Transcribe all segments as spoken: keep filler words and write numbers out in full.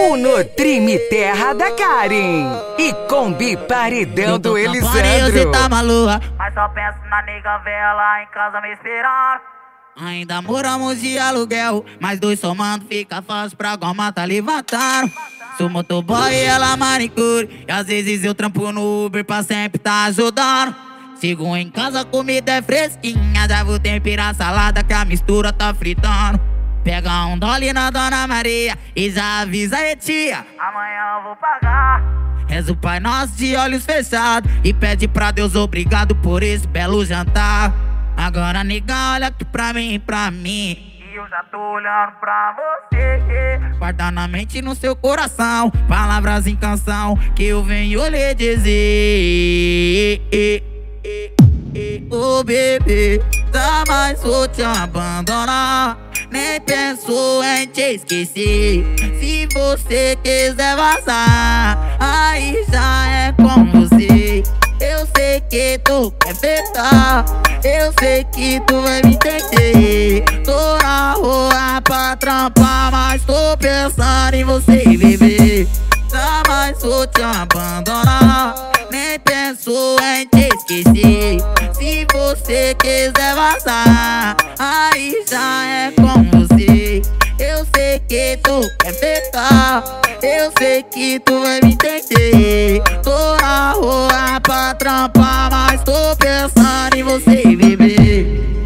o Nutrime Terra da Karen e Combi Paredão do Elisandro. Tá maluca, mas só penso na nega vela em casa me esperando. Ainda moramos de aluguel, mas dois somando fica fácil pra goma tá levantando. Sou motoboy e ela manicure, e às vezes eu trampo no Uber pra sempre tá ajudando. Sigo em casa, comida é fresquinha, já vou temperar a salada que a mistura tá fritando. Pega um dólar na Dona Maria e já avisa a tia, amanhã eu vou pagar. Reza o Pai Nosso de olhos fechados e pede pra Deus obrigado por esse belo jantar. Agora nega, olha aqui pra mim, pra mim, e eu já tô olhando pra você. Guarda na mente e no seu coração palavras em canção que eu venho lhe dizer. Ô oh, bebê, jamais vou te abandonar, nem penso em te esquecer. Se você quiser vazar, aí já é com você. Eu sei que tu quer pegar, eu sei que tu vai me entender. Tô na rua pra trampar, mas tô pensando em você, bebê. Jamais vou te abandonar, nem penso em te esquecer. Se você quiser vazar, aí já é com você. Eu sei que tu quer pegar, eu sei que tu vai me entender. Tô na rua pra trampar, mas tô pensando em você, bebê.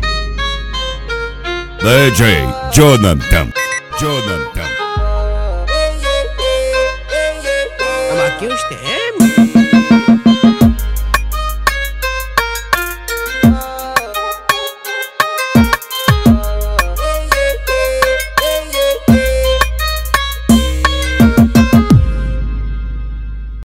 D J Jonathan, Jonathan. Marquinhos Temer.